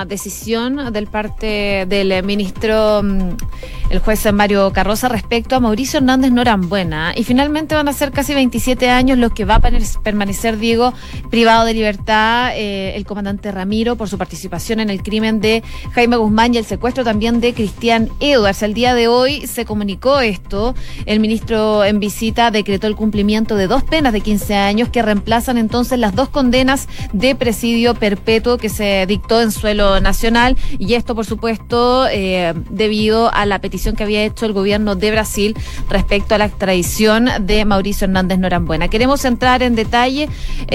una decisión del parte del ministro, el juez Mario Carroza, respecto a Mauricio Hernández Norambuena. Y finalmente van a ser casi 27 años los que va a permanecer, Diego, privado de libertad el comandante Ramiro por su participación en el crimen de Jaime Guzmán y el secuestro también de Cristian Edwards. El día de hoy se comunicó esto. El ministro en visita decretó el cumplimiento de 2 penas de 15 años que reemplazan entonces las 2 condenas de presidio perpetuo que se dictó en suelo nacional, y esto por supuesto debido a la petición que había hecho el gobierno de Brasil respecto a la extradición de Mauricio Hernández Norambuena. Queremos entrar en detalle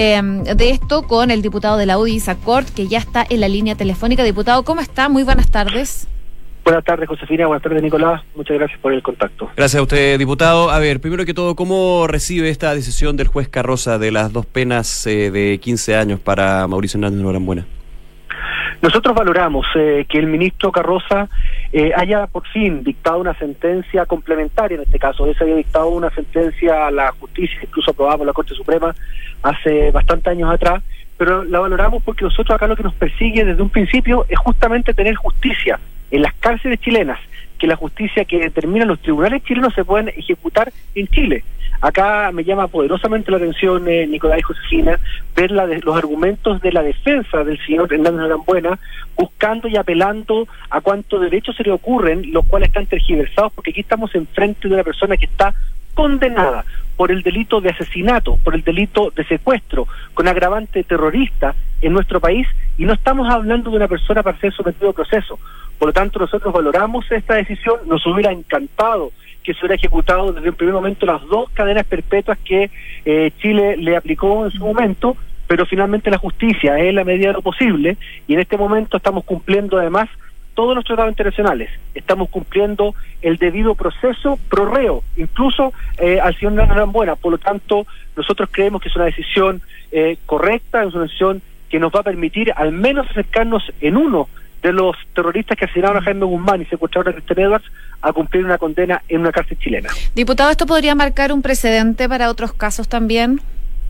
de esto con el diputado de la UDI, Isaac Cort, que ya está en la línea telefónica. Diputado, ¿cómo está? Muy buenas tardes. Buenas tardes, Josefina. Buenas tardes, Nicolás. Muchas gracias por el contacto. Gracias a usted, diputado. A ver, primero que todo, ¿cómo recibe esta decisión del juez Carroza de las 2 penas de 15 años para Mauricio Hernández Norambuena? Nosotros valoramos que el ministro Carroza haya por fin dictado una sentencia complementaria en este caso. Él se había dictado una sentencia a la justicia, incluso aprobada por la Corte Suprema hace bastantes años atrás, pero la valoramos porque nosotros acá lo que nos persigue desde un principio es justamente tener justicia en las cárceles chilenas, que la justicia que determinan los tribunales chilenos se puedan ejecutar en Chile. Acá me llama poderosamente la atención, Nicolás y Josefina, ver los argumentos de la defensa del señor Hernández Norambuena, buscando y apelando a cuántos derechos se le ocurren, los cuales están tergiversados, porque aquí estamos enfrente de una persona que está condenada por el delito de asesinato, por el delito de secuestro, con agravante terrorista en nuestro país, y no estamos hablando de una persona para ser sometido a proceso. Por lo tanto, nosotros valoramos esta decisión. Nos hubiera encantado que se hubiera ejecutado desde el primer momento las 2 cadenas perpetuas que Chile le aplicó en su momento, pero finalmente la justicia es en la medida de lo posible, y en este momento estamos cumpliendo además todos los tratados internacionales. Estamos cumpliendo el debido proceso pro reo, incluso al señor Norambuena. Por lo tanto, nosotros creemos que es una decisión correcta, es una decisión que nos va a permitir al menos acercarnos en uno de los terroristas que asesinaron a Jaime Guzmán y secuestraron a Cristian Edwards a cumplir una condena en una cárcel chilena. Diputado, ¿esto podría marcar un precedente para otros casos también?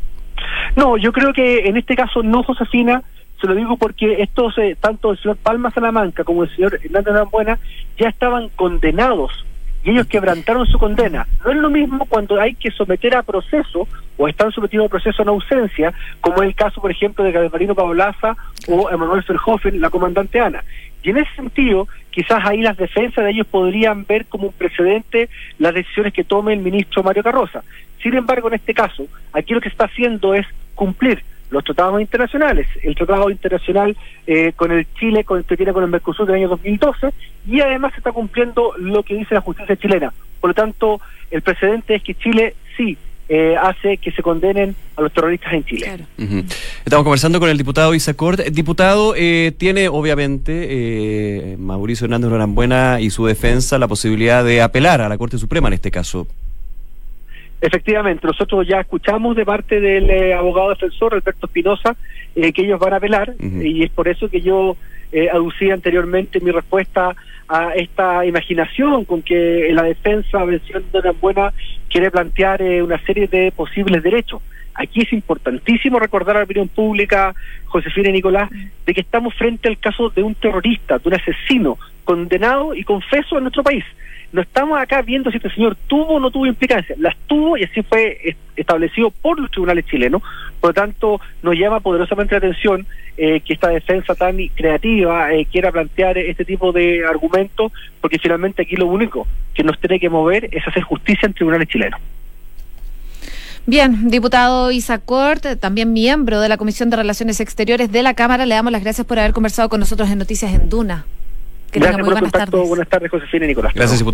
No, yo creo que en este caso no, Josefina. Se lo digo porque estos, tanto el señor Palma Salamanca como el señor Hernández Norambuena, ya estaban condenados y ellos quebrantaron su condena. No es lo mismo cuando hay que someter a proceso o están sometidos a proceso en ausencia, como es el caso, por ejemplo, de Galvarino Paolaza o Emanuel Verhoeven, la comandante Ana. Y en ese sentido, quizás ahí las defensas de ellos podrían ver como un precedente las decisiones que tome el ministro Mario Carroza. Sin embargo, en este caso, aquí lo que se está haciendo es cumplir los tratados internacionales, el tratado internacional con el Chile, con el que tiene con el Mercosur del año 2012, y además se está cumpliendo lo que dice la justicia chilena. Por lo tanto, el precedente es que Chile sí hace que se condenen a los terroristas en Chile. Claro. Estamos conversando con el diputado Isaac Cort. Diputado, tiene obviamente Mauricio Hernández Norambuena y su defensa la posibilidad de apelar a la Corte Suprema en este caso. Efectivamente, nosotros ya escuchamos de parte del abogado defensor, Alberto Espinosa, que ellos van a apelar, y es por eso que yo aducí anteriormente mi respuesta a esta imaginación con que la defensa de Norambuena quiere plantear una serie de posibles derechos. Aquí es importantísimo recordar a la opinión pública, Josefina y Nicolás, de que estamos frente al caso de un terrorista, de un asesino condenado y confeso en nuestro país. No estamos acá viendo si este señor tuvo o no tuvo implicancia. Las tuvo, y así fue establecido por los tribunales chilenos. Por lo tanto, nos llama poderosamente la atención que esta defensa tan creativa quiera plantear este tipo de argumentos, porque finalmente aquí lo único que nos tiene que mover es hacer justicia en tribunales chilenos. Bien, diputado Isaac Cort, también miembro de la Comisión de Relaciones Exteriores de la Cámara, le damos las gracias por haber conversado con nosotros en Noticias en Duna. Que tenga muy buenas tardes. Buenas tardes, Josefina y Nicolás. Gracias, diputado.